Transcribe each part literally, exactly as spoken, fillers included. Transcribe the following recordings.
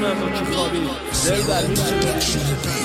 با کی خوابی دل بر میشه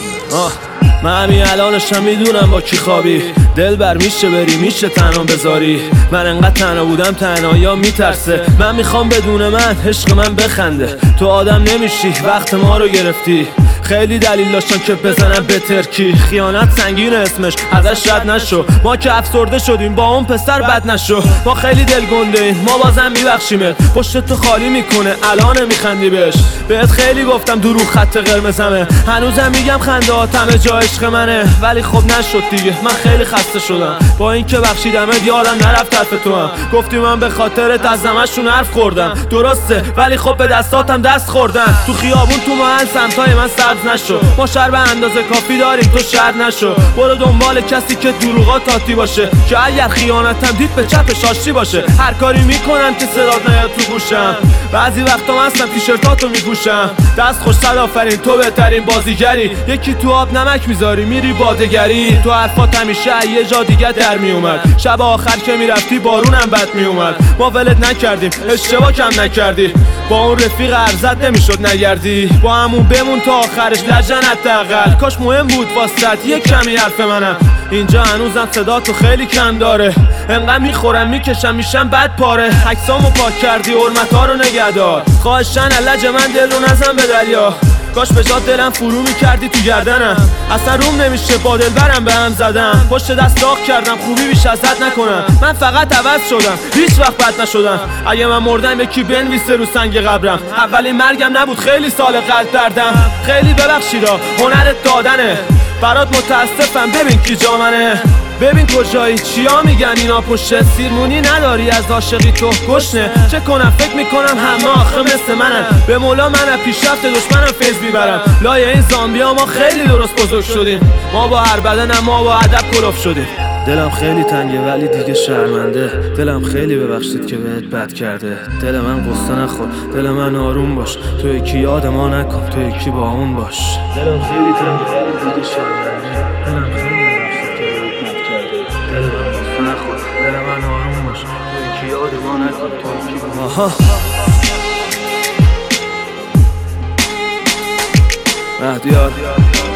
آه من همین الانشم میدونم با کی خوابی دل بر میشه بری میشه تنها بذاری من انقدر تنها بودم تنهایی ها میترسه من میخوام بدون من عشق من بخنده تو آدم نمیشی وقت ما رو گرفتی خیلی دلیل داشتم که بزنم به ترکی خیانت سنگین اسمش ازش رد نشو ما که افسرده شدیم با اون پسر بد نشو ما خیلی دل گنده ایم ما بازم میبخشیمت پشت تو خالی میکنه الان میخندی بهش بهت خیلی گفتم درو خط قرمزمه هنوزم میگم خندهاتم جا عشق منه ولی خب نشد دیگه من خیلی خسته شدم با اینکه بخشیدمت یادم نرفت حرف تو هم گفتی من به خاطرت از همشون حرف خوردم درسته ولی خب به دستاتم دست خوردن تو خیابون تو محل سمتای من سبز نشو ما شهر به اندازه کافی داریم تو شهر نشو برو دنبال کسی که دروغات تاتی باشه که اگر خیانتم دید به چپش آشتی باشه هر کاری میکنم که صدات نیاد تو گوشم بعضی وقتا من هستم تیشرتاتو میپوشم دست خوش صد آفرین تو بهترین بازیگری یکی تو آب نمک میذاری میری بادگری تو حرفات همیشه یه جا دیگه در میومد شب آخر که میرفتی بارونم بد میومد ما ولت نکردیم اشتباه کم نکردی با اون رفیق ارزت نمیشد نگردی با همون بمون تا آخرش لجن حداقل کاش مهم بود واسط یک کمی حرف منم اینجا هنوزم صدا تو خیلی کم داره انقدر میخورم میکشم میشم بد پاره عکسامو پاک کردی حرمت‌ها رو نگهدار خواهشن لج من دل رو نزن به دریا کاش به جات دلم فرو میکردی تو گردنم اصلا روم نمیشه با دل برم به هم زدم پشت دست داغ کردم خوبی بیش ازت نکنم من فقط عوض شدم هیچ وقت بد نشدم اگه من مردم یکی بنویسه رو سنگ قبرم اولین مرگم نبود خیلی سال قلب دردم خیلی ببخشیدا هنرت دادنه برات متاسفم ببین کی جا منه ببین کجایی چیا میگن اینا پشت سیرمونی نداری از عاشقی تو گشنه چه کنم فکر میکنم همه آخه مثل منم به مولا من پیشرفت دشمنم فیض میبرم لای این زامبیا ما خیلی درست بزرگ شدیم ما با هر بدن ما با ادب کلوف شدیم دلم خیلی تنگه ولی دیگه شرمنده دلم خیلی ببخشید که بهت بد کرده دل من قصه نخور دل من آروم باش تو یکی یاد ما نکن تو یکی با اون باش دلم خیلی تنگه ولی دیگه شرمنده دلم خیلی ببخشید که بهت بد کرده دل من قصه نخور دل من آروم باش تو یکی یاد ما نکن تو یکی با آها مهدیار